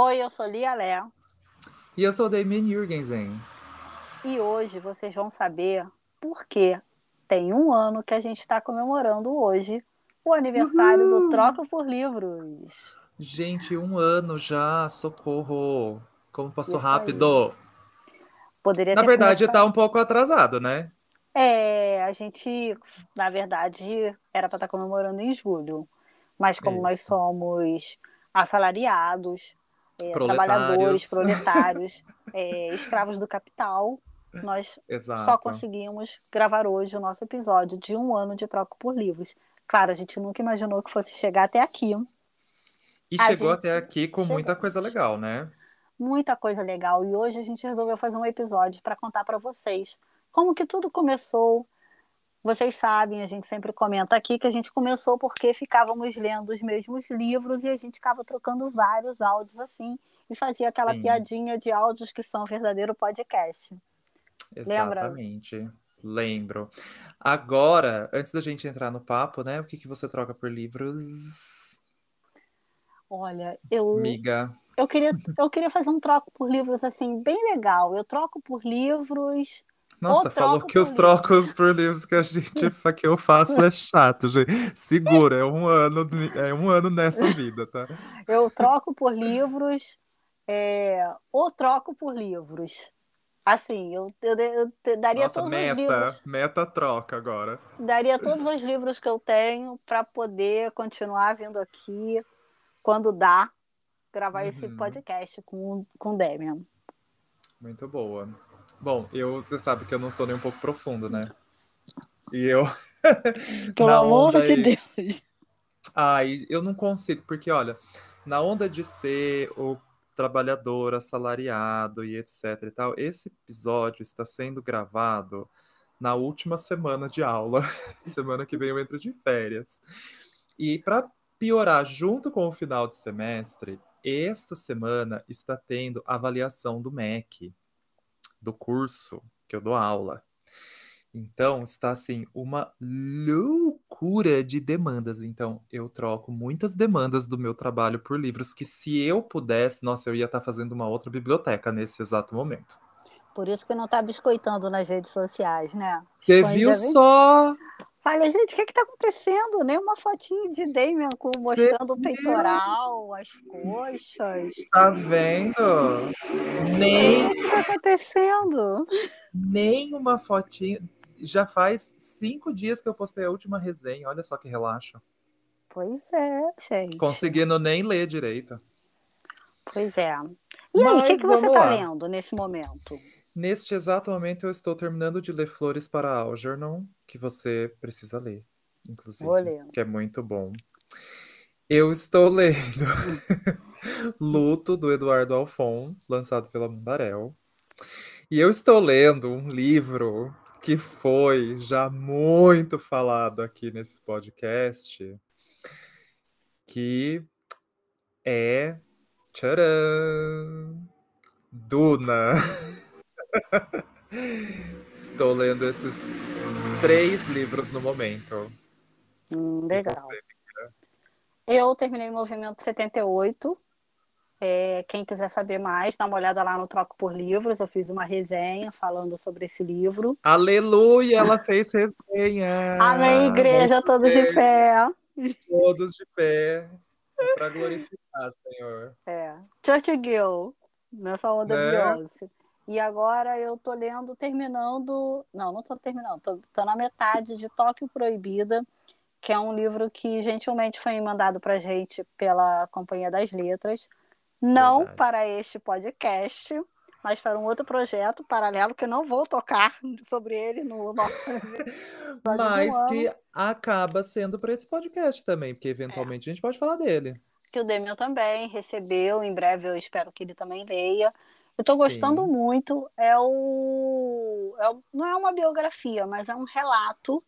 Oi, eu sou Lia Lé E eu sou o Damien Jurgensen. e hoje vocês vão saber por que tem um ano que a gente está comemorando hoje o aniversário do Uhul! Troca por Livros. Gente, um ano já, socorro! Como passou Isso aí. rápido! Poderia Na ter verdade, tá começado. um pouco atrasado, né? A gente, na verdade, era para estar comemorando em julho, mas como nós Isso. somos assalariados, trabalhadores, Proletários. proletários, escravos do capital, nós só Exato. conseguimos gravar hoje o nosso episódio de um ano de troca por livros. Claro, a gente nunca imaginou que fosse chegar até aqui. E A chegou até gente aqui com muita coisa chegamos. legal, né? Muita coisa legal. E hoje a gente resolveu fazer um episódio para contar para vocês como que tudo começou. Vocês sabem, a gente sempre comenta aqui que a gente começou porque ficávamos lendo os mesmos livros e a gente ficava trocando vários áudios assim e fazia aquela Sim, piadinha de áudios que são um verdadeiro podcast. Lembra? exatamente. Lembro. Agora, antes da gente entrar no papo, né? O que que você troca por livros? Olha, eu Miga. eu queria fazer um troco por livros assim bem legal. Eu troco por livros ou Nossa, falou troco que por os livros. trocos por livros que eu faço é chato, gente. Segura, é um ano nessa vida, tá? Eu troco por livros ou troco por livros. Assim, eu daria Nossa, todos os meta, livros. meta troca agora. Daria todos os livros que eu tenho para poder continuar vindo aqui quando dá gravar esse Uhum, podcast com o Demian. muito boa. Bom, você sabe que eu não sou nem um pouco profundo, né? E eu Pelo na amor onda de aí, Deus. ai, eu não consigo, porque olha, na onda de ser o trabalhador assalariado e etc e tal, esse episódio está sendo gravado na última semana de aula. Semana que vem eu entro de férias. E para piorar, junto com o final de semestre, esta semana está tendo avaliação do MEC, do curso que eu dou aula. Então, está assim uma loucura de demandas. Então, eu troco muitas demandas do meu trabalho por livros que, se eu pudesse, nossa, eu ia estar fazendo uma outra biblioteca nesse exato momento. Por isso que não tá biscoitando nas redes sociais, né? Os Você fãs viu devem. só? Olha, gente, o que está acontecendo? Nem uma fotinho de Damian Você mostrando o viu? peitoral, as coxas. Tá vendo? O Nem, que está acontecendo? nem uma fotinha. Já faz 5 dias que eu postei a última resenha. Olha só que relaxo. Pois é, gente. Conseguindo nem ler direito. Pois é. E aí, o que Mas você vamos está lá. lendo nesse momento? Neste exato momento, eu estou terminando de ler Flores para Algernon, que você precisa ler, Vou inclusive, ler. que é muito bom. Eu estou lendo Luto, do Eduardo Alfon, lançado pela Mundarel. E eu estou lendo um livro que foi já muito falado aqui nesse podcast, que é tcharam, Duna. Estou lendo esses 3 livros no momento. E Legal. você? Eu terminei o Movimento 78. Quem quiser saber mais, dá uma olhada lá no Troco por Livros. Eu fiz uma resenha falando sobre esse livro. Aleluia, ela fez Amém, resenha. igreja, Muito todos de bem, pé. todos de pé para glorificar, Senhor. Church Girl, nessa onda Né? Beyoncé. E agora eu tô lendo, terminando. Não, não tô terminando, tô na metade de Tóquio Proibida, que é um livro que gentilmente foi mandado pra gente pela Companhia das Letras. Não Verdade. para este podcast, mas para um outro projeto paralelo que eu não vou tocar sobre ele no nosso episódio de um Mas ano. que acaba sendo para esse podcast também, porque É, eventualmente a gente pode falar dele. que o Demian também recebeu, em breve eu espero que ele também leia. Eu estou gostando Sim, muito, não é uma biografia, mas é um relato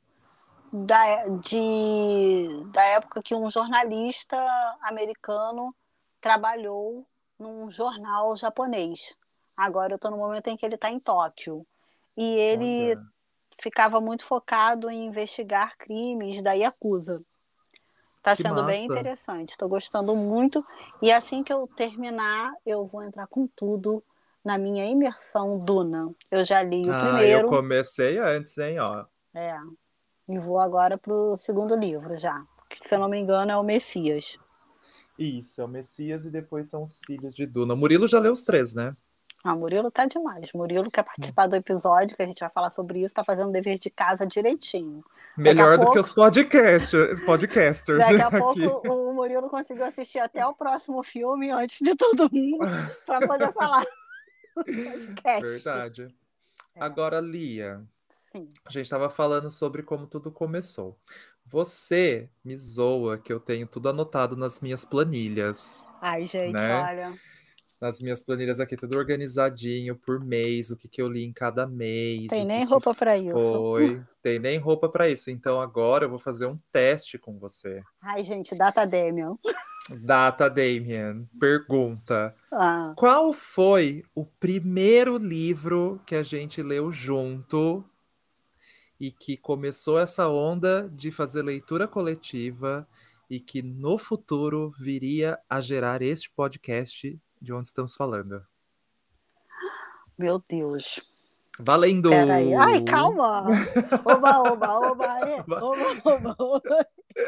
da época que um jornalista americano trabalhou num jornal japonês. Agora eu estou no momento em que ele está em Tóquio. E ele olha. ficava muito focado em investigar crimes da Yakuza. Tá Que sendo bem massa. interessante. Estou gostando muito. E assim que eu terminar, eu vou entrar com tudo na minha imersão Duna. Eu já li o Ah, eu primeiro, comecei antes, hein, ó. é, e vou agora pro segundo livro já. Que, se eu não me engano, é o Messias. Isso, é o Messias e depois são os filhos de Duna. O Murilo já leu os três, né? Ah, Murilo tá demais. Murilo quer participar do episódio, que a gente vai falar sobre isso, tá fazendo o dever de casa direitinho. Daqui a Melhor do que pouco, os podcasters daqui a pouco aqui. o Murilo conseguiu assistir até o próximo filme antes de todo mundo para poder falar no podcast. Verdade. É, Agora, Lia, sim. a gente estava falando sobre como tudo começou. Você me zoa que eu tenho tudo anotado nas minhas planilhas, Ai, gente, né? olha, Nas minhas planilhas aqui, tudo organizadinho por mês, o que que eu li em cada mês, tem o que nem que roupa para isso. foi. Tem nem roupa para isso. Então agora eu vou fazer um teste com você. Ai, gente, data Demian. Data, Damien, pergunta: Ah, qual foi o primeiro livro que a gente leu junto e que começou essa onda de fazer leitura coletiva e que no futuro viria a gerar este podcast de onde estamos falando? meu Deus. Peraí. Ai, Valendo! calma. Oba, oba, oba, oba, oba, oba.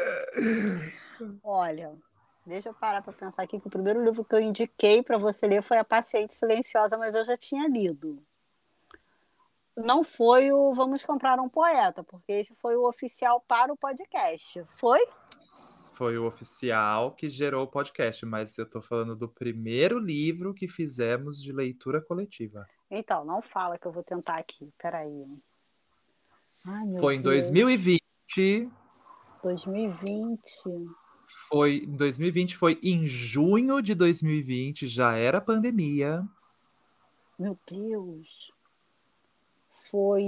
Olha, deixa eu parar para pensar aqui que o primeiro livro que eu indiquei para você ler foi A Paciente Silenciosa, mas eu já tinha lido. Não foi o Vamos Comprar um Poeta, porque esse foi o oficial para o podcast. Foi? Foi o oficial que gerou o podcast, mas eu tô falando do primeiro livro que fizemos de leitura coletiva. Então, não fala que eu vou tentar aqui. Peraí. Ai, meu Foi em Deus. 2020, 2020. em 2020, foi em junho de 2020, já era pandemia. Meu Deus. Foi.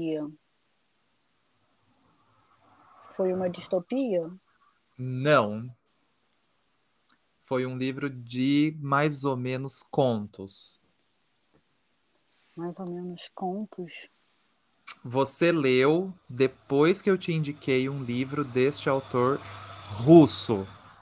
Foi uma distopia? Não, foi um livro de mais ou menos contos. Mais ou menos contos. Você leu depois que eu te indiquei um livro deste autor russo.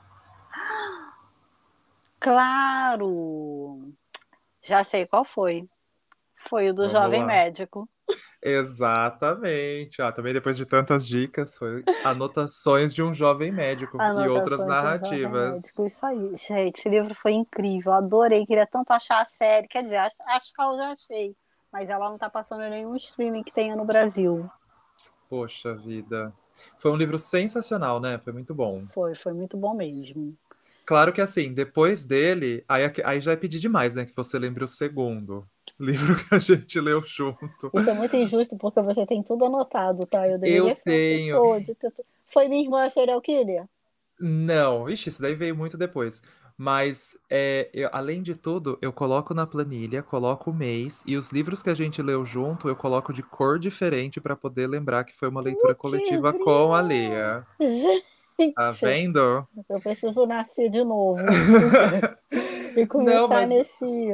Claro! Já sei qual foi. Foi o do Vamos Jovem lá. Médico. Exatamente. Ah, também depois de tantas dicas, foi Anotações de um Jovem Médico e outras Anotações de um Jovem narrativas. Médico. Isso aí. Gente, esse livro foi incrível. Eu adorei. Queria tanto achar a série. Quer dizer, achar eu já achei. Mas ela não tá passando em nenhum streaming que tenha no Brasil. Poxa vida. Foi um livro sensacional, né? Foi muito bom. Foi muito bom mesmo. Claro que assim, depois dele, aí já é pedir demais, né? Que você lembre o segundo livro que a gente leu junto. Isso é muito injusto porque você tem tudo anotado, tá? Eu Eu deveria ser uma tenho. pessoa de ter Foi minha irmã serial killer? Não, ixi, isso daí veio muito depois. Mas, além de tudo, eu coloco na planilha, coloco o mês, e os livros que a gente leu junto, eu coloco de cor diferente para poder lembrar que foi uma leitura Putz, coletiva com a grila! Leia. Tá Gente, vendo? eu preciso nascer de novo e Não, começar mas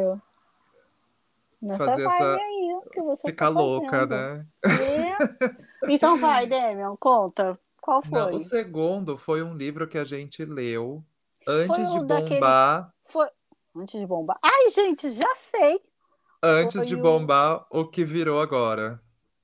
nessa fazer vibe essa. aí que você está Ficar louca, fazendo. né? É. Então vai, Demian, conta. Qual Não, o foi? segundo foi um livro que a gente leu Foi antes de o daquele. bombar, Foi. Antes de bombar. Ai, gente, já sei. antes de Foi o. bombar o que virou agora.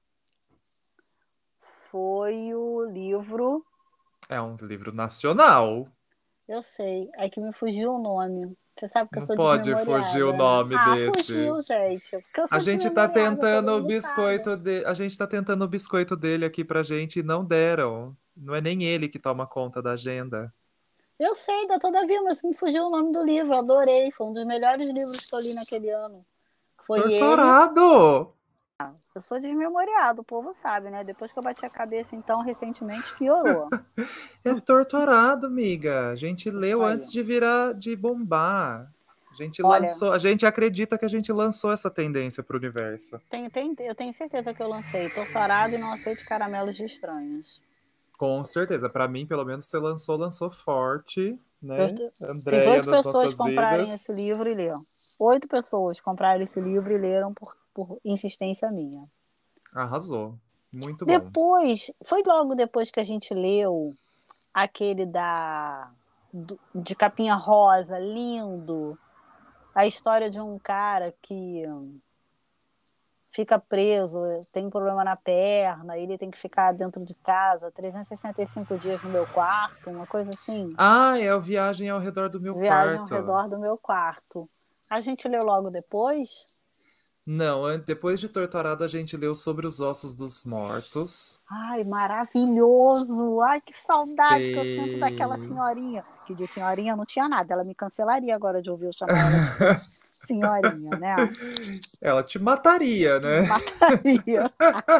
Foi o livro. É um livro nacional. Eu sei. É que me fugiu o nome. Você sabe que eu Não sou pode fugir o desmemoriada, né? nome Ah, desse. fugiu, gente. Porque eu A sou gente tá desmemoriada, todo tentando o mundo sabe. biscoito a gente tá tentando o biscoito dele aqui pra gente e não deram. Não é nem ele que toma conta da agenda. Eu sei, da Todavia, mas me fugiu o nome do livro. Eu adorei. Foi um dos melhores livros que eu li naquele ano. Foi ele. Torturado! Eu sou desmemoriado, o povo sabe, né? Depois que eu bati a cabeça, então, recentemente piorou. É torturado, amiga. A gente Isso leu aí. antes de virar, de bombar. A gente Olha, lançou, a gente acredita que a gente lançou essa tendência pro universo. eu tenho certeza que eu lancei Torturado e Não Aceite Caramelos de Estranhos. Com certeza, pra mim, pelo menos, você lançou forte, Eu né? fiz Andréia 8 nas pessoas nossas comprarem esse vidas. livro e leram. 8 pessoas compraram esse livro e leram por insistência minha. Arrasou. Muito bom. Depois, foi logo depois que a gente leu aquele de capinha rosa, lindo. A história de um cara que fica preso, tem um problema na perna, ele tem que ficar dentro de casa 365 dias no meu quarto, uma coisa assim. Ah, é o Viagem ao Redor do Meu Viagem ao Quarto. redor do meu quarto. A gente leu logo depois. Não, depois de Torturado a gente leu Sobre os Ossos dos Mortos. Ai, maravilhoso! Ai, que saudade que eu sinto daquela Sei. senhorinha. Que de senhorinha não tinha nada, ela me cancelaria agora de ouvir eu chamar ela de senhorinha, né? Ela te mataria, Me né? mataria.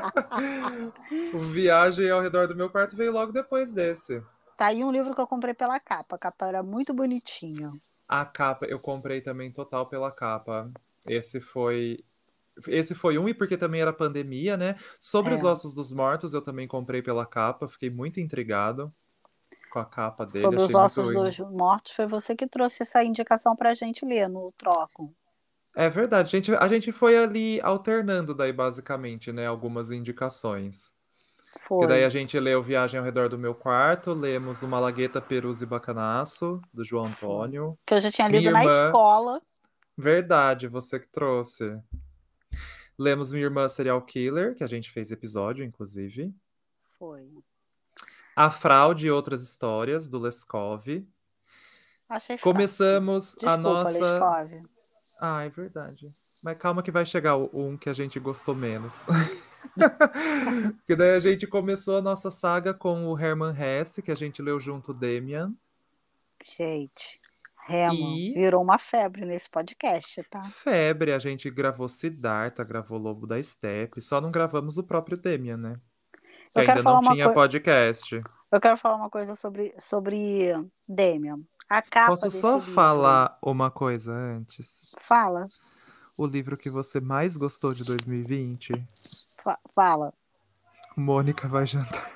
O Viagem ao Redor do Meu Quarto veio logo depois desse. Tá aí um livro que eu comprei pela capa. A capa era muito bonitinha. A capa, eu comprei também total pela capa. Esse foi. Esse foi um, e porque também era pandemia, né? Sobre os É. Ossos dos Mortos, eu também comprei pela capa. Fiquei muito intrigado com a capa dele. Sobre os Achei muito. ossos dos mortos, foi você que trouxe essa indicação pra gente ler no Troco. É verdade, a gente foi ali alternando daí, basicamente, né? Algumas indicações. Que Foi. daí a gente leu Viagem ao Redor do Meu Quarto, lemos O Malagueta, Perus e Bacanaço, do João Foi. Antônio. Que eu já tinha Minha lido na Irmã, escola. verdade, você que trouxe. Lemos Minha Irmã Serial Killer, que a gente fez episódio, inclusive. Foi. A Fraude e Outras Histórias, do Leskov. Achei fraco. Começamos a Desculpa, nossa. Lescov. Ah, é verdade. Mas calma que vai chegar um que a gente gostou menos. Porque daí a gente começou a nossa saga com o Hermann Hesse, que a gente leu junto Demian. Gente, Rema E virou uma febre nesse podcast, tá? Febre, a gente gravou Siddhartha, gravou Lobo da Steppe, só não gravamos o próprio Demian, né? Que Eu quero ainda não falar uma tinha coisa. podcast. Eu quero falar uma coisa sobre Demian. A capa Posso desse só livro. falar uma coisa antes? Fala, O livro que você mais gostou de 2020? fala. Mônica vai jantar.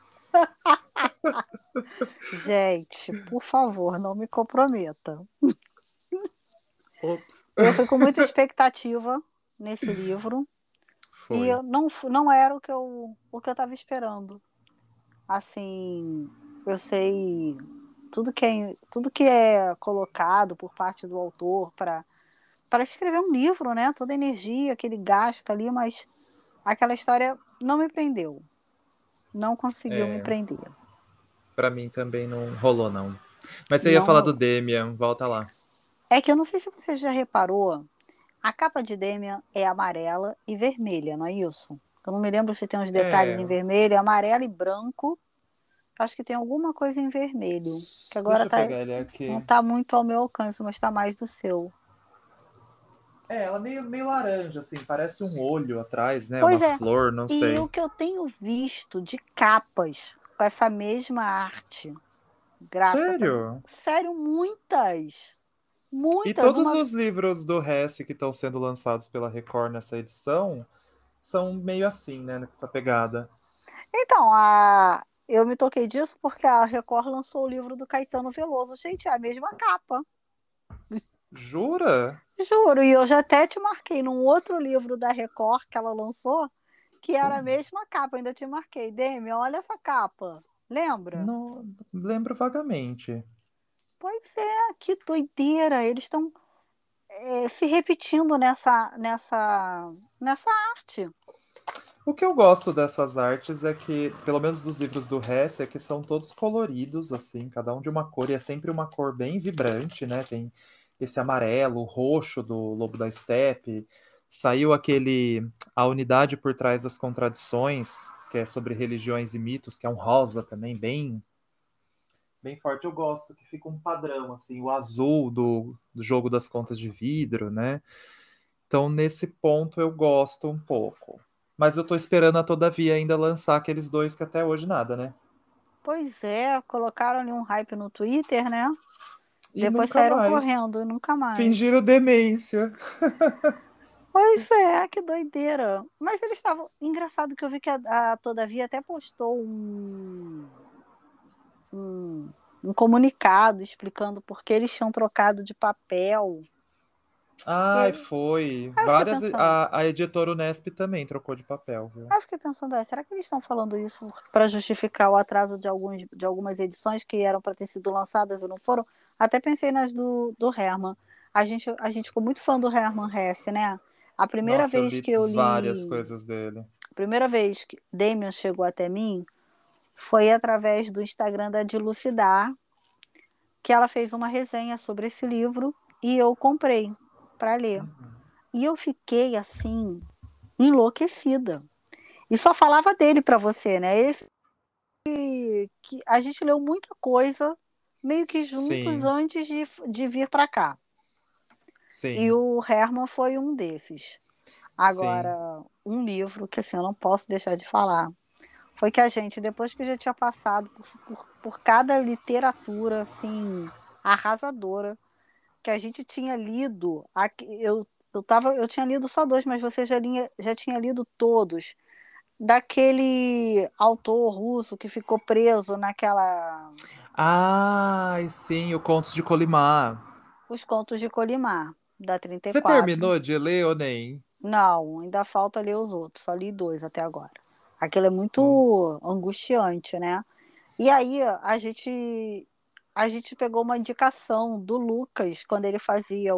Gente, por favor, não me comprometa. Ops. Eu fui com muita expectativa nesse livro e Foi. não era o que eu estava esperando. Assim, eu sei tudo que é colocado por parte do autor para escrever um livro, né? Toda a energia que ele gasta ali, mas aquela história não me prendeu. Não conseguiu me É, prender. pra mim também não rolou, não. Mas você ia Não falar do rolou. Demian, volta lá. É que eu não sei se você já reparou, a capa de Demian é amarela e vermelha, não é isso? Eu não me lembro se tem uns detalhes É, em vermelho, amarelo e branco. Acho que tem alguma coisa em vermelho, que agora deixa eu pegar ele não aqui. está muito ao meu alcance, mas está mais do seu. É, ela meio laranja, assim, parece um olho atrás, né? Pois Uma é, flor, não e o sei. que eu tenho visto de capas com essa mesma arte gráfica, Sério? sério, muitas, E muitas, todos uma. os livros do Hesse que estão sendo lançados pela Record nessa edição são meio assim, né? Nessa pegada. Então, eu me toquei disso porque a Record lançou o livro do Caetano Veloso. Gente, é a mesma capa. Jura? Juro, e eu já até te marquei num outro livro da Record que ela lançou, que era a mesma capa. Eu ainda te marquei. Demi, olha essa capa. Lembra? Não, lembro vagamente. Pois é, que doideira. Eles estão se repetindo nessa arte. O que eu gosto dessas artes é que, pelo menos dos livros do Hesse, é que são todos coloridos, assim, cada um de uma cor, e é sempre uma cor bem vibrante, né? Tem esse amarelo, o roxo do Lobo da Steppe. Saiu aquele A Unidade por Trás das Contradições, que é sobre religiões e mitos, que é um rosa também, bem forte. Eu gosto, que fica um padrão, assim, o azul do jogo das contas de vidro, né? Então, nesse ponto, eu gosto um pouco. Mas eu tô esperando a Todavia ainda lançar aqueles dois que até hoje nada, né? Pois é, colocaram ali um hype no Twitter, né? E Depois nunca saíram mais. correndo, nunca mais. Fingiram demência. Pois é, que doideira. Mas eles estavam. Engraçado que eu vi que a Todavia até postou um, um comunicado explicando por que eles tinham trocado de papel. E Ai, aí, foi. eu fiquei Várias. pensando, A editora Unesp também trocou de papel, viu? será que eles estão falando isso para justificar o atraso de algumas edições que eram para ter sido lançadas e não foram? Até pensei nas do Herman. A gente ficou muito fã do Herman Hesse, né? A primeira Nossa, eu vez li que eu várias li, coisas dele. a primeira vez que Damian chegou até mim foi através do Instagram da Dilucidar, que ela fez uma resenha sobre esse livro e eu comprei para ler. E eu fiquei assim enlouquecida. E só falava dele para você, né? Esse que a gente leu muita coisa meio que juntos Sim, antes de vir para cá. E sim, o Herman foi um desses. sim. Agora, um livro que assim, eu não posso deixar de falar foi que a gente, depois que já tinha passado por cada literatura assim arrasadora que a gente tinha lido, eu tinha lido só dois, mas você já tinha lido todos, daquele autor russo que ficou preso naquela Ai, sim, o Contos de Colimar. Os Contos de Colimar, da Você 34. terminou de ler ou nem? Não, ainda falta ler os outros, só li dois até agora. Aquilo é Hum. muito angustiante, né? E aí a gente pegou uma indicação do Lucas quando ele fazia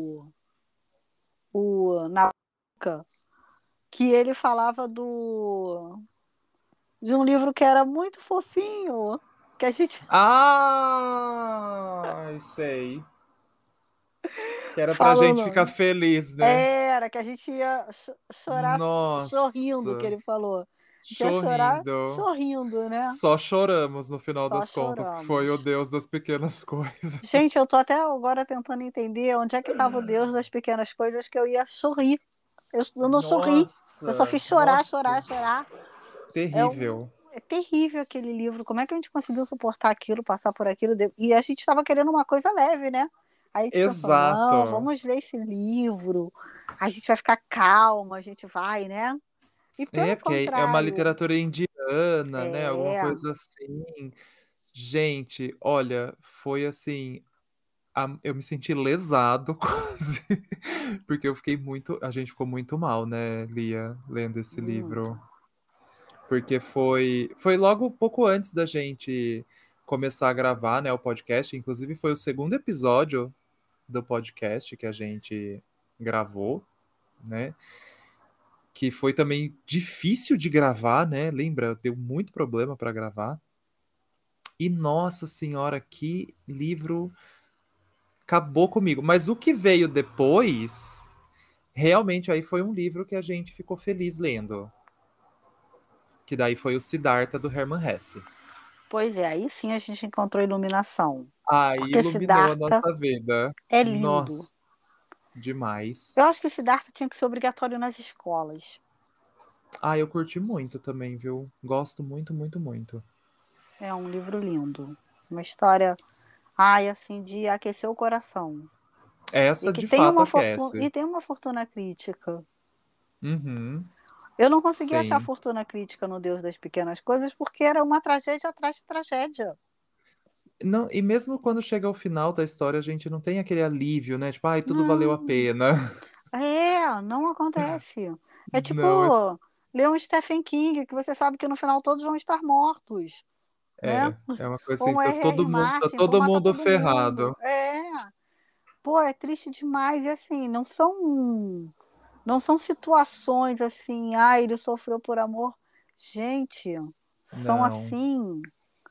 o Nabucco, que ele falava de um livro que era muito fofinho, que a gente Ai, sei. Que era pra gente ficar falando, feliz, né? que a gente ia chorar sorrindo, que Nossa, ele falou. A gente ia chorar chorrindo. sorrindo, né? Só choramos no final Só das contas, que foi o choramos. Deus das pequenas Gente, coisas. eu tô até agora tentando entender onde é que estava o Deus das pequenas coisas que eu ia sorrir. Eu não sorri, eu só Nossa, fiz chorar, nossa, chorar, chorar. terrível. É terrível aquele livro. Como é que a gente conseguiu suportar aquilo, passar por aquilo? E a gente estava querendo uma coisa leve, né? Aí a gente pensou, não, Exato. vamos ler esse livro, a gente vai ficar calma, a gente vai, né? E pelo É, porque é uma contrário, literatura indiana, né? Alguma é. coisa assim. Gente, olha, foi assim. Eu me senti lesado quase, porque eu fiquei muito. A gente ficou muito mal, né, Lia, lendo esse Muito. livro. Porque foi logo pouco antes da gente começar a gravar, né, o podcast. Inclusive, foi o segundo episódio do podcast que a gente gravou, né? Que foi também difícil de gravar, né? Lembra? Deu muito problema para gravar. E nossa senhora, que livro acabou comigo. Mas o que veio depois, realmente aí foi um livro que a gente ficou feliz lendo. Que daí foi o Siddhartha do Hermann Hesse. Pois é, aí sim a gente encontrou iluminação. Aí Porque iluminou a Siddhartha nossa vida. é lindo. Nossa, demais. Eu acho que Siddhartha tinha que ser obrigatório nas escolas. Ah, eu curti muito também, viu? Gosto muito, muito, muito. É um livro lindo. Uma história, ai, assim, de aquecer o coração. E Essa que de tem fato uma fortuna, aquece. e tem uma fortuna crítica. Uhum, Eu não consegui achar sim. fortuna crítica no Deus das Pequenas Coisas porque era uma tragédia atrás de tragédia. Não, e mesmo quando chega ao final da história, a gente não tem aquele alívio, né? Tipo, ai, tudo valeu a Não, pena. não acontece. É tipo Não, ler um Stephen King, que você sabe que no final todos vão estar mortos, né? é uma coisa Ou assim, um R.R. tá Martin, vão todo matar mundo todo mundo. ferrado. Pô, é triste demais. E assim, não são situações assim, ele sofreu por amor. Gente, são Não. assim,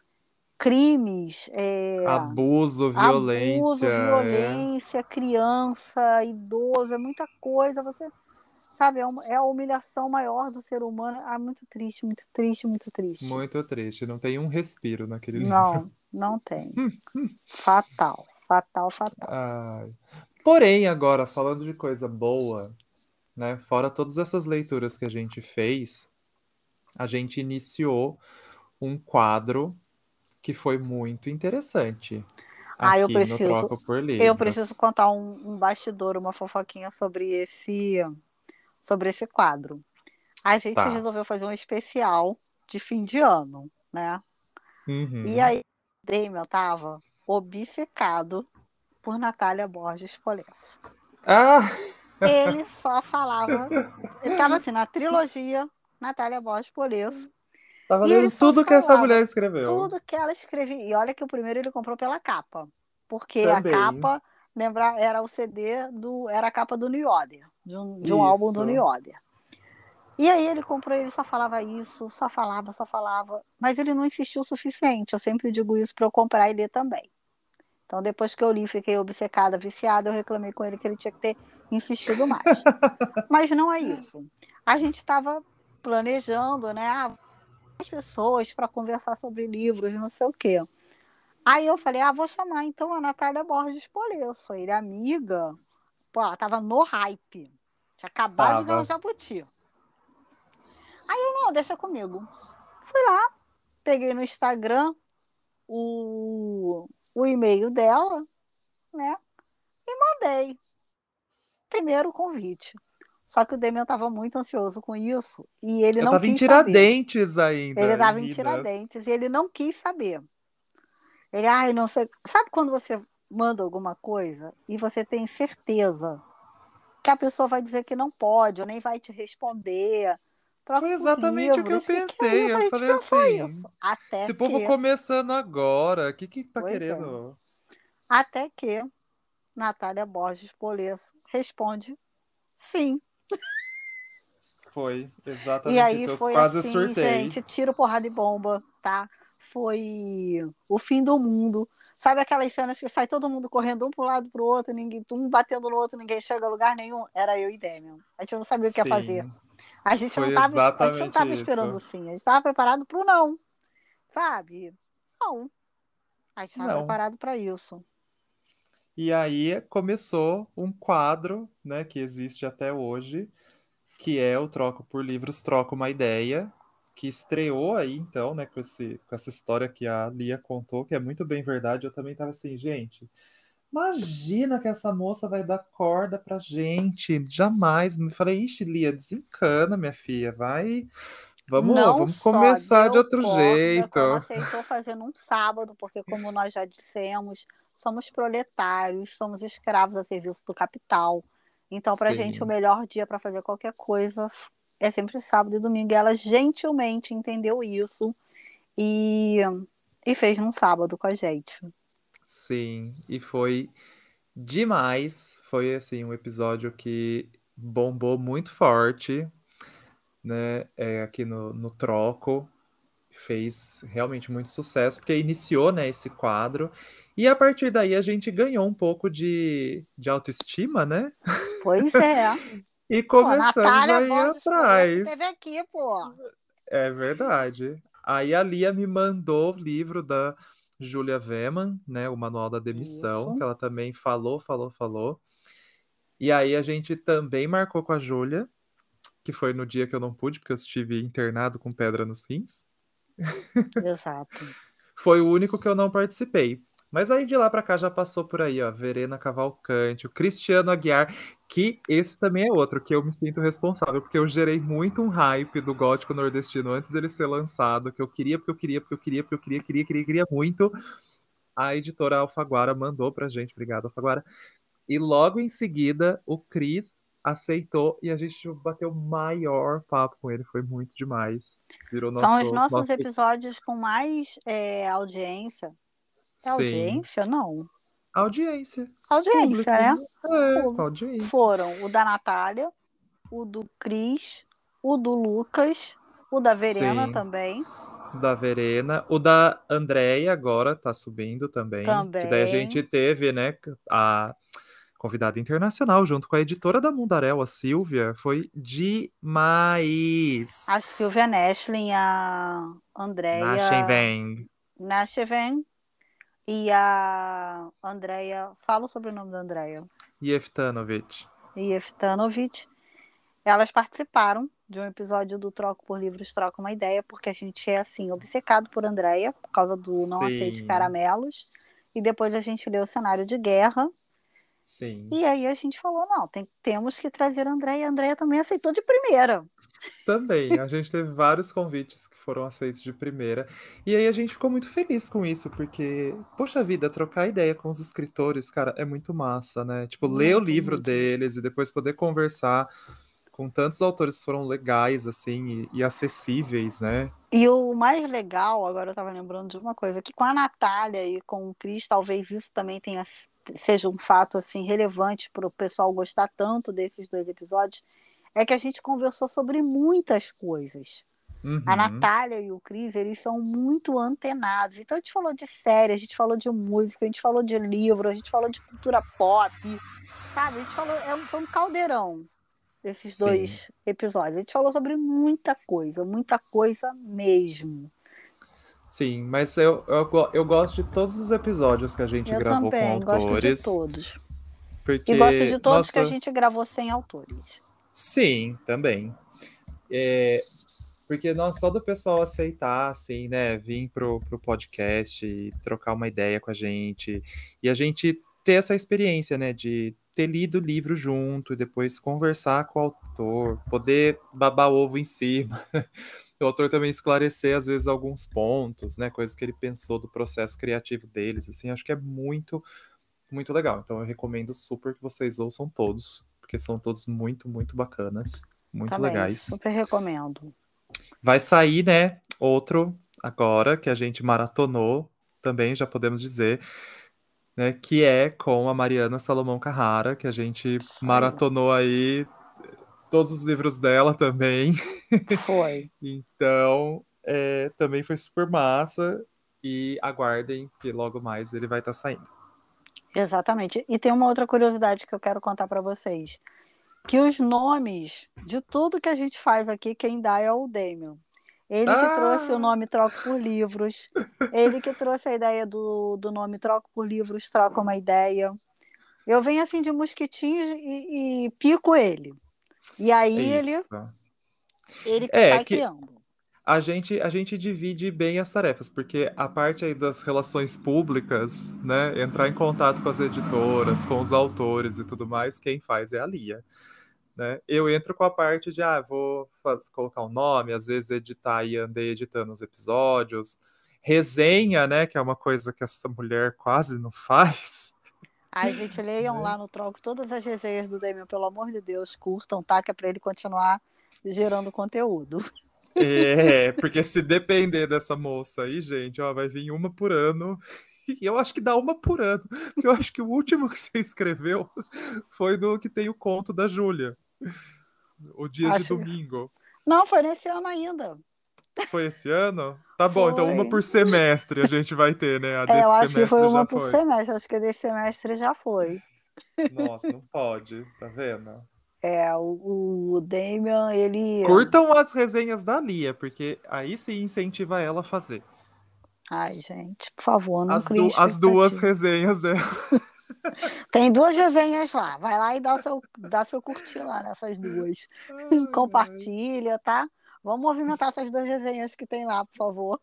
crimes, Abuso, violência, abuso, é. violência, criança, idoso, é muita coisa. Você sabe, é a humilhação maior do ser humano. Muito triste, muito triste, muito triste. Muito triste. Não tem um respiro naquele livro. Não, não tem. Fatal, fatal, fatal. Ai. Porém, agora, falando de coisa boa, né? Fora todas essas leituras que a gente fez, a gente iniciou um quadro que foi muito interessante Ah, eu aqui no preciso, Troca por eu preciso Livros. contar um bastidor, uma fofoquinha sobre esse quadro. A gente Tá. resolveu fazer um especial de fim de ano, né? E Uhum. aí, o Damian tava obcecado por Natália Borges Polesso. Ah! Ele só falava. Ele estava assim, na trilogia Natália Borges Polesso. Tava E ele lendo só tudo que essa falava mulher escreveu. tudo que ela escrevia. E olha que o primeiro ele comprou pela capa. Porque a Também. capa, lembra, era o CD do. Era a capa do New Order, de um álbum do New Isso. Order. E aí ele comprou, ele só falava isso, só falava, só falava. Mas ele não insistiu o suficiente. Eu sempre digo isso para eu comprar e ler também. Então, depois que eu li, fiquei obcecada, viciada, eu reclamei com ele que ele tinha que ter insistido mais. Mas não é isso. A gente estava planejando, né? As pessoas para conversar sobre livros, não sei o quê. Aí eu falei, vou chamar então a Natália Borges Polesso. Ele, amiga, pô, ela tava no hype. Tinha acabado de ganhar o Tava. Jabuti. Aí eu, não, deixa comigo. Fui lá, peguei no Instagram o e-mail dela, né? E mandei. Primeiro convite. Só que o Demian estava muito ansioso com isso e ele Eu não tava em quis saber. Tiradentes Ele ainda, em estava em Minas. Tiradentes e ele não quis saber. Ele, ai, não sei. Sabe quando você manda alguma coisa e você tem certeza que a pessoa vai dizer que não pode ou nem vai te responder? Foi Troca por exatamente o que eu livros. Que é pensei. isso? A Eu gente falei pensou assim: isso. Até esse povo que, começando agora, o que que tá pois é, querendo? até que Natália Borges Polesso responde sim. Foi E exatamente aí isso. Eu foi quase assim, surtei. gente, tiro, porrada e bomba, tá? Foi o fim do mundo. Sabe aquelas cenas que sai todo mundo correndo um para um lado para o outro, ninguém, um batendo no outro, ninguém chega a lugar nenhum? Era eu e Demian. A gente não sabia o que ia fazer. Sim, Não foi tava, a gente não exatamente estava esperando isso. o sim, a gente estava preparado para o não, sabe? Não, a gente estava Não. preparado para isso. E aí começou um quadro, né, que existe até hoje, que é o Troco por Livros, Troca uma Ideia, que estreou aí, então, né, com essa história que a Lia contou, que é muito bem verdade. Eu também tava assim, gente, imagina que essa moça vai dar corda pra gente. Jamais. Me falei, ixi, Lia, desencana, minha filha, vai, Não vamos só começar de deu outro corda, jeito. como aceitou fazer num sábado, porque, como nós já dissemos, somos proletários, somos escravos a serviço do capital. Então, para a gente, o Sim, melhor dia para fazer qualquer coisa é sempre sábado e domingo. E ela gentilmente entendeu isso e, e fez num sábado com a gente. sim, e foi demais. Foi assim um episódio que bombou muito forte, né? Aqui no Troco. Fez realmente muito sucesso, porque iniciou, né, esse quadro. E a partir daí a gente ganhou um pouco de autoestima, né? Pois é. E Pô, começamos Natália a ir Borges Polesso esteve atrás. aqui, pô. É verdade. Aí a Lia me mandou o livro da Julia Veman, né, o Manual da Demissão, que Isso. ela também falou. E aí a gente também marcou com a Júlia, que foi no dia que eu não pude, porque eu estive internado com pedra nos rins. Exato. Foi o único que eu não participei. Mas aí de lá pra cá já passou por aí, ó, Verena Cavalcante, o Cristiano Aguiar, que esse também é outro que eu me sinto responsável, porque eu gerei muito um hype do gótico nordestino antes dele ser lançado, que eu queria, queria muito. A editora Alfaguara mandou pra gente, obrigado, Alfaguara. E logo em seguida, o Cris aceitou e a gente bateu o maior papo com ele, foi muito demais. Virou São os nosso nossos episódios com mais audiência. É sim, audiência? Não. audiência, Audiência, público. né? Com audiência. Foram o da Natália, o do Cris, o do Lucas, o da Verena Sim, também. da Verena. O da Andréia agora tá subindo também. Que daí a gente Também. teve, né, a convidada internacional junto com a editora da Mundaréu, a Silvia. Foi demais. A Silvia Nestlin, a Andrea Nascimento. Nacheven e a Andrea. Fala o sobrenome da Andrea. Yeftanovic. Jeftanovic. Elas participaram de um episódio do Troco por Livros, Troca uma Ideia, porque a gente é, assim, obcecado por Andréia, por causa do Não Aceite Sim, Caramelos. E depois a gente leu o Cenário de Guerra. sim. E aí a gente falou, não, temos que trazer a Andréia. A Andréia também aceitou de primeira. Também, a gente teve vários convites que foram aceitos de primeira. E aí a gente ficou muito feliz com isso, porque, poxa vida, trocar ideia com os escritores, cara, é muito massa, né? Tipo, ler o Muito, livro muito. deles e depois poder conversar com tantos autores que foram legais, assim, e acessíveis, né? E o mais legal, agora eu estava lembrando de uma coisa, que com a Natália e com o Cris, talvez isso também seja um fato assim relevante para o pessoal gostar tanto desses dois episódios, é que a gente conversou sobre muitas coisas. A Uhum. Natália e o Cris, eles são muito antenados. Então a gente falou de série, a gente falou de música, a gente falou de livro, a gente falou de cultura pop, sabe? A gente falou, foi um caldeirão desses Sim. dois episódios. A gente falou sobre muita coisa mesmo. Sim, mas eu gosto de todos os episódios que a gente Eu gravou com também gosto de autores, todos. E gosto de porque, todos que a nossa, gente gravou sem autores. sim, também. É, porque não só do pessoal aceitar, assim, né, vir pro podcast e trocar uma ideia com a gente, e a gente ter essa experiência, né, de ter lido o livro junto e depois conversar com o autor, poder babar ovo em cima. O autor também esclarecer, às vezes, alguns pontos, né, coisas que ele pensou do processo criativo deles, assim, acho que é muito, muito legal. Então eu recomendo super que vocês ouçam todos, porque são todos muito, muito bacanas, muito Também, legais. super recomendo. Vai sair, né, outro agora que a gente maratonou também, já podemos dizer, né, que é com a Mariana Salomão Carrara, que a gente Isso aí. maratonou aí todos os livros dela também. Foi. Então, também foi super massa e aguardem que logo mais ele vai estar saindo. Exatamente. E tem uma outra curiosidade que eu quero contar para vocês. Que os nomes de tudo que a gente faz aqui, quem dá é o Damian. Ele que trouxe o Ah, nome Troco por Livros. Ele que trouxe a ideia do nome Troco por Livros, troca uma ideia. Eu venho assim de mosquitinhos e pico ele. E é aí isso. ele que É sai que criando. a gente divide bem as tarefas, porque a parte aí das relações públicas, né, entrar em contato com as editoras, com os autores e tudo mais, quem faz é a Lia, né? Eu entro com a parte de, colocar um nome, às vezes editar e andei editando os episódios, resenha, né, que é uma coisa que essa mulher quase não faz, Ai, gente, leiam né? lá no Troco todas as resenhas do Damian, pelo amor de Deus, curtam, tá? Que é para ele continuar gerando conteúdo. Porque se depender dessa moça aí, gente, ó, vai vir uma por ano. E eu acho que dá uma por ano. Porque eu acho que o último que você escreveu foi do que tem o conto da Júlia, o Dias de Acho... Domingo. Não, foi nesse ano ainda. Foi esse ano? Tá bom, então uma Foi. por semestre a gente vai ter, né? A É, eu desse acho que foi semestre uma já por foi. semestre, acho que desse semestre já foi. Nossa, não pode, tá vendo? É, o Damian, ele. Curtam as resenhas da Lia, porque aí sim incentiva ela a fazer. Ai, gente, por favor, não As, crie as duas expectativa. resenhas dela. Tem duas resenhas lá, vai lá e dá seu curtir lá nessas duas. Ai, ai. Compartilha, tá? Vamos movimentar essas duas resenhas que tem lá, por favor.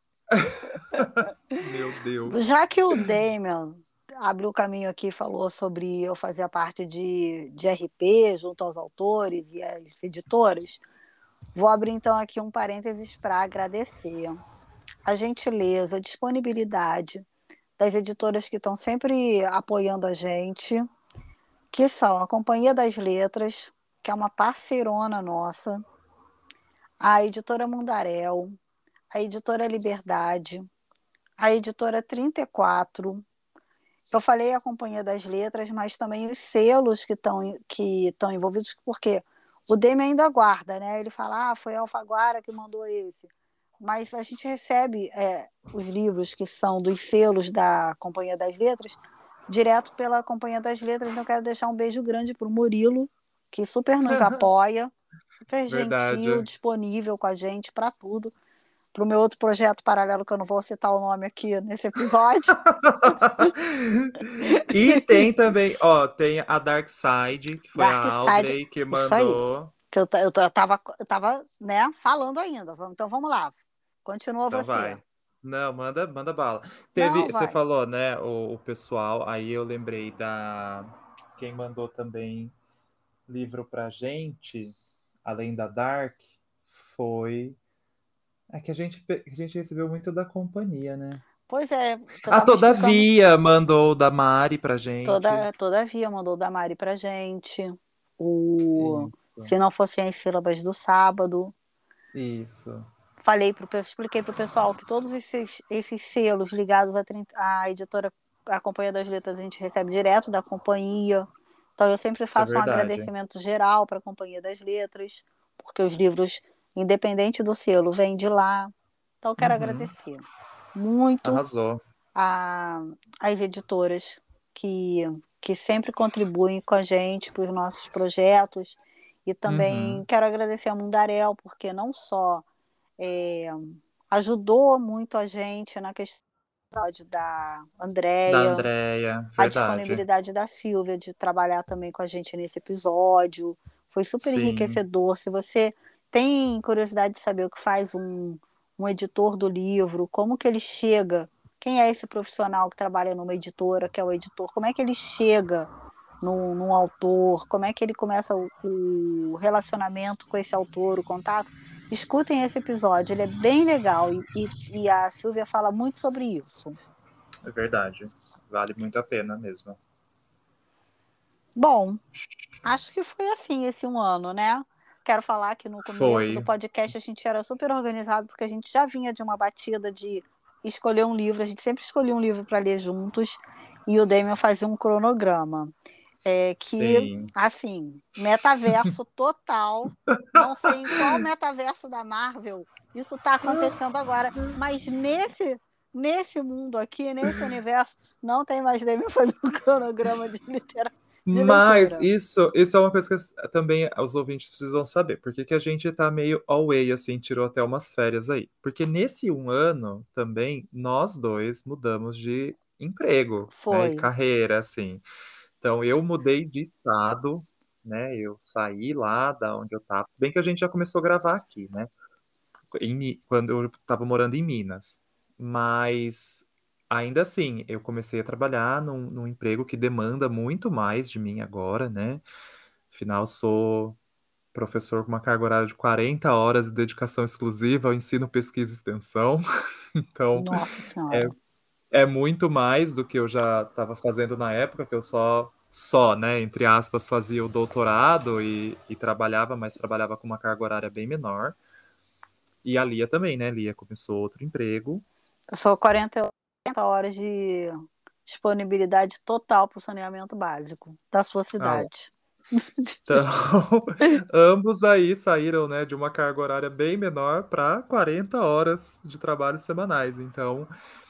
Meu Deus. Já que o Damian abriu o caminho aqui e falou sobre eu fazer a parte de RP junto aos autores e às editoras, vou abrir então aqui um parênteses para agradecer a gentileza, a disponibilidade das editoras que estão sempre apoiando a gente, que são a Companhia das Letras, que é uma parceirona nossa, a editora Mundaréu, a editora Liberdade, a editora 34. Eu falei a Companhia das Letras, mas também os selos que estão envolvidos, porque o Demi ainda guarda, né? Ele fala, foi a Alfaguara que mandou esse. Mas a gente recebe os livros que são dos selos da Companhia das Letras direto pela Companhia das Letras. Então, quero deixar um beijo grande para o Murilo, que super nos apoia, super gentil, Verdade. disponível com a gente para tudo. Para o meu outro projeto paralelo, que eu não vou citar o nome aqui nesse episódio. E tem também, ó, tem a Dark Side, que foi a Dark Side, Audrey que isso aí. mandou. Que eu tava, né, falando ainda. Então vamos lá. Continua Então você. vai. Não, manda bala. Não, Você vai. falou, né, o pessoal, aí eu lembrei da quem mandou também livro pra gente. além da Dark, foi. É que a gente recebeu muito da companhia, né? Pois é, que eu Ah, tava explicando. Todavia mandou da Mari pra gente. Todavia mandou o da Mari pra gente. O Isso, Se Não Fossem as Sílabas do Sábado. isso. Expliquei para o pessoal que todos esses selos ligados à editora, à Companhia das Letras, a gente recebe direto da companhia. Então eu sempre Isso é faço um verdade. agradecimento geral para a Companhia das Letras, porque os livros, independente do selo, vêm de lá. Então eu quero Uhum. agradecer muito Arrasou. a, às editoras que, que sempre contribuem com a gente para os nossos projetos. E também Uhum. quero agradecer a Mundarel, porque não só é, ajudou muito a gente na questão da Da Andrea, Andrea, a verdade. disponibilidade da Silvia de trabalhar também com a gente nesse episódio. Foi super Sim, enriquecedor. Se você tem curiosidade de saber o que faz um editor do livro, como que ele chega, quem é esse profissional que trabalha numa editora, que é o editor, como é que ele chega num autor, como é que ele começa o relacionamento com esse autor, o contato. Escutem esse episódio, ele é bem legal e a Silvia fala muito sobre isso. é verdade. Vale muito a pena mesmo. Bom, acho que foi assim esse um ano, né? Quero falar que no começo do Foi. podcast a gente era super organizado, porque a gente já vinha de uma batida de escolher um livro, a gente sempre escolhia um livro para ler juntos, e o Damian fazia um cronograma. Que, Sim. assim, metaverso total. Não sei em qual metaverso da Marvel isso está acontecendo agora, mas nesse mundo aqui, nesse universo, não tem mais Damian fazendo um cronograma de Mas leitura. isso é uma coisa que também os ouvintes precisam saber. Por que que a gente tá meio away, assim, tirou até umas férias aí? Porque nesse um ano também, nós dois mudamos de emprego, né? E Foi. carreira, assim. Então, eu mudei de estado, né? Eu saí lá da onde eu tava. Se bem que a gente já começou a gravar aqui, né? Quando eu estava morando em Minas. Mas ainda assim, eu comecei a trabalhar num emprego que demanda muito mais de mim agora, né? Afinal, sou professor com uma carga horária de 40 horas de dedicação exclusiva ao ensino, pesquisa e extensão. Então, Nossa é, Senhora. é muito mais do que eu já estava fazendo na época, que eu só, né, entre aspas, fazia o doutorado e trabalhava, mas trabalhava com uma carga horária bem menor. E a Lia também, né? Lia começou outro emprego. Eu sou 40 horas de disponibilidade total para o saneamento básico da sua Ah lá. cidade. Então, ambos aí saíram, né, de uma carga horária bem menor para 40 horas de trabalho semanais. Então,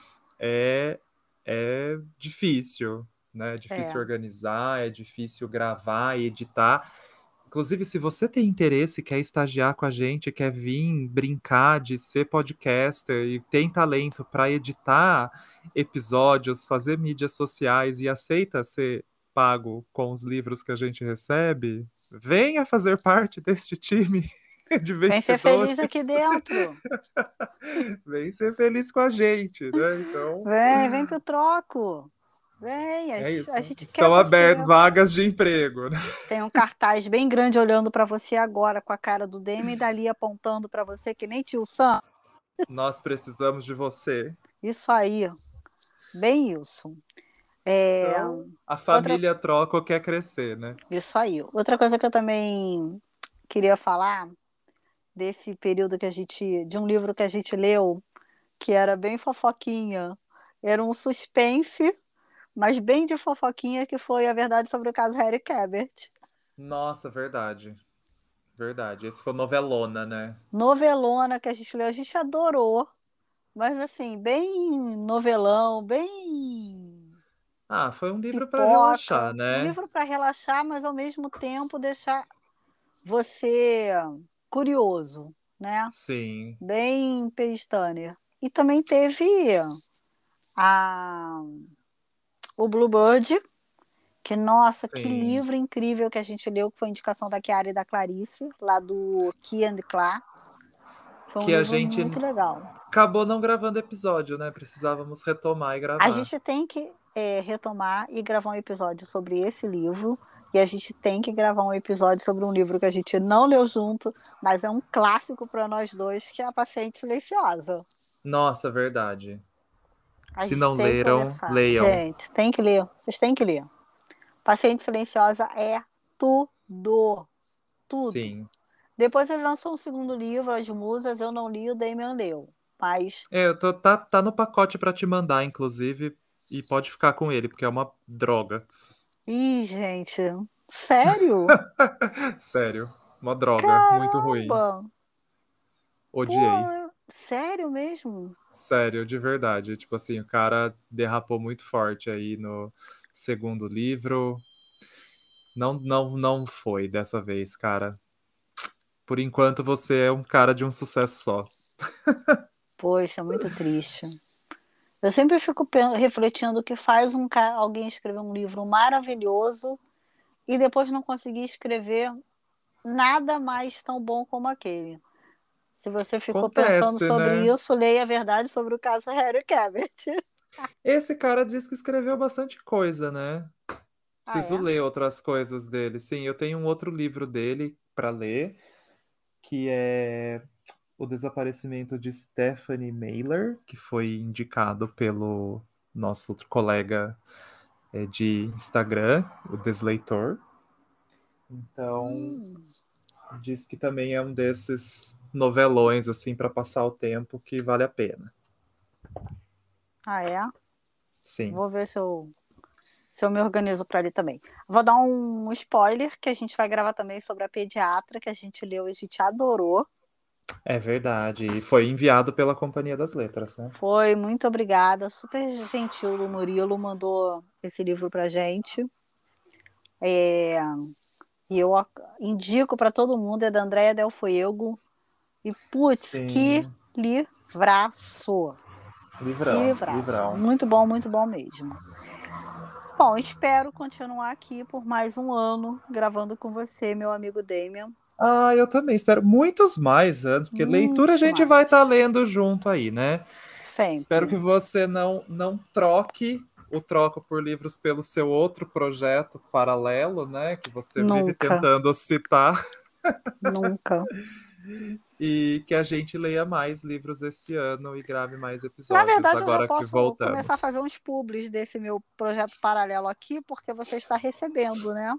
é, é difícil, né? É difícil É. organizar, é difícil gravar e editar. Inclusive, se você tem interesse, quer estagiar com a gente, quer vir brincar de ser podcaster e tem talento para editar episódios, fazer mídias sociais e aceita ser pago com os livros que a gente recebe, venha fazer parte deste time de Vem ser feliz vencedores. aqui dentro. Vem ser feliz com a gente, né? Então, Vem pro troco. Vem, é a isso. gente quer Estão abertas você. vagas de emprego, né? Tem um cartaz bem grande olhando para você agora, com a cara do Demi e dali apontando para você, que nem tio Sam. Nós precisamos de você. Isso aí, bem isso. É, Então, a outra, família troca ou quer crescer, né? isso aí. Outra coisa que eu também queria falar desse período de um livro que a gente leu, que era bem fofoquinha, era um suspense, mas bem de fofoquinha, que foi A Verdade sobre o Caso Harry Quebert. Nossa, verdade. Verdade. Esse foi novelona, né? Novelona que a gente leu, a gente adorou, mas assim, bem novelão, bem Ah, foi um livro para relaxar, pipoca, um né? livro para relaxar, mas ao mesmo tempo deixar você curioso, né? Sim. Bem Pace. E também teve a, o Bluebird, que, nossa, que Sim. livro incrível que a gente leu, que foi indicação da Chiara e da Clarice, lá do Key and Clark. Foi um Que a livro gente muito legal. acabou não gravando episódio, né? Precisávamos retomar e A gravar. gente tem que retomar e gravar um episódio sobre esse livro, E a gente tem que gravar um episódio sobre um livro que a gente não leu junto, mas é um clássico para nós dois, que é A Paciente Silenciosa. Nossa, verdade. A Se gente não tem que leram, conversar. leiam. Gente, tem que ler. Vocês têm que ler. Paciente Silenciosa é tudo. Tudo. Sim. Depois ele lançou um segundo livro, As Musas. Eu não li, o Damian leu. Mas, Tá no pacote pra te mandar, inclusive, e pode ficar com ele, porque é uma droga. gente, sério? Sério, uma droga, muito ruim. Caramba! Pô, Odiei. sério mesmo? Sério, de verdade. Tipo assim, o cara derrapou muito forte aí no segundo livro. Não foi dessa vez, cara. Por enquanto você é um cara de um sucesso só. Pô, isso é muito triste. Eu sempre fico refletindo o que faz alguém escrever um livro maravilhoso e depois não conseguir escrever nada mais tão bom como aquele. Se você ficou pensando Acontece, sobre né? isso, leia a verdade sobre o caso Harry Cabot. Esse cara diz que escreveu bastante coisa, né? Ah, Preciso é? ler outras coisas dele. Sim, eu tenho um outro livro dele para ler, que é O Desaparecimento de Stephanie Mailer, que foi indicado pelo nosso outro colega de Instagram, o Desleitor. Então, Hum. diz que também é um desses novelões assim para passar o tempo que vale a pena. Ah, é? Sim. Vou ver se eu me organizo para ler também. Vou dar um spoiler que a gente vai gravar também sobre a pediatra, que a gente leu e a gente adorou. É verdade. E foi enviado pela Companhia das Letras, né? Foi, muito obrigada. Super gentil do Murilo, mandou esse livro pra gente. É, e eu indico para todo mundo, é da Andréa Del Fuego. E, putz, que Sim. livraço! Que Livrão, livraço! livrão. Muito bom mesmo. Bom, espero continuar aqui por mais um ano gravando com você, meu amigo Damian. Ah, eu também espero muitos mais anos, porque leitura a Muitos gente vai estar mais. lendo junto aí, né? Espero Sempre. que você não troque o Troco por Livros pelo seu outro projeto paralelo, né? Que você vive Nunca. tentando citar, Nunca. e que a gente leia mais livros esse ano e grave mais Na episódios verdade, eu já agora que posso começar a voltamos. fazer uns publis desse meu projeto paralelo aqui, porque você está recebendo, né?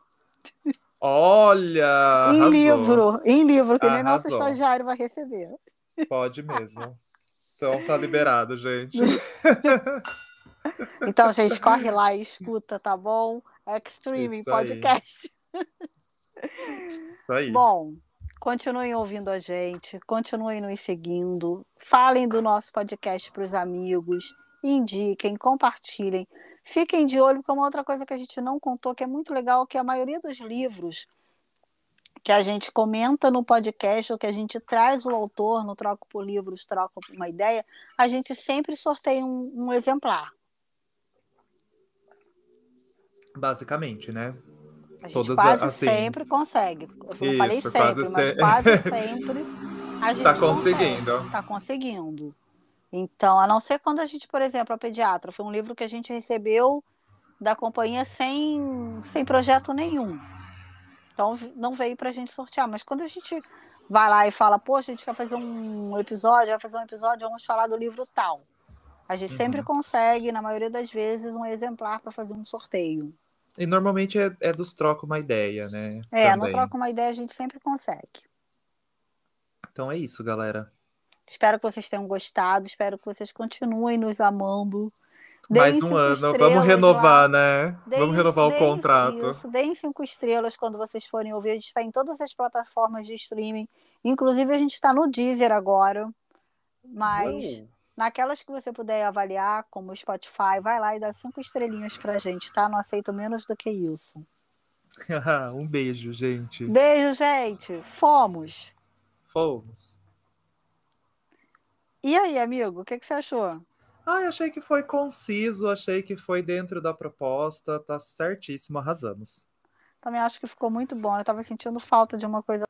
Olha, arrasou, Em livro, que nem nosso arrasou. estagiário vai receber. Pode mesmo. Então tá liberado, gente. Então, gente, corre lá e escuta, tá bom? Extreme Isso aí, Podcast. isso aí. Bom, continuem ouvindo a gente, continuem nos seguindo, falem do nosso podcast para os amigos, indiquem, compartilhem. Fiquem de olho, porque uma outra coisa que a gente não contou, que é muito legal, que a maioria dos livros que a gente comenta no podcast, ou que a gente traz o autor no Troco por Livros, Troco por uma Ideia, a gente sempre sorteia um exemplar. Basicamente, né? A gente Todas quase assim. sempre consegue. Eu não falei Isso, quase sempre, mas você quase sempre a tá gente consegue. conseguindo. Está conseguindo. Então, a não ser quando a gente, por exemplo, a Pediatra, foi um livro que a gente recebeu da companhia sem projeto nenhum. Então, não veio para a gente sortear. Mas quando a gente vai lá e fala, poxa, a gente quer fazer um episódio, vai fazer um episódio, vamos falar do livro tal. A gente sempre Uhum. consegue, na maioria das vezes, um exemplar para fazer um sorteio. E normalmente é dos troca uma ideia, né? Não Também. troca uma ideia, a gente sempre consegue. Então é isso, galera. Espero que vocês tenham gostado, espero que vocês continuem nos amando. Deem Mais um cinco ano. Vamos estrelas renovar, lá. né? Vamos renovar o contrato. Deem 5 estrelas quando vocês forem ouvir. A gente está em todas as plataformas de streaming. Inclusive, a gente está no Deezer agora. Mas Uou. naquelas que você puder avaliar, como o Spotify, vai lá e dá 5 estrelinhas pra gente, tá? Não aceito menos do que isso. Um beijo, gente. Beijo, gente. Fomos. Fomos. E aí, amigo, o que você achou? Ai, achei que foi conciso, achei que foi dentro da proposta, tá certíssimo, arrasamos. Também acho que ficou muito bom. Eu tava sentindo falta de uma coisa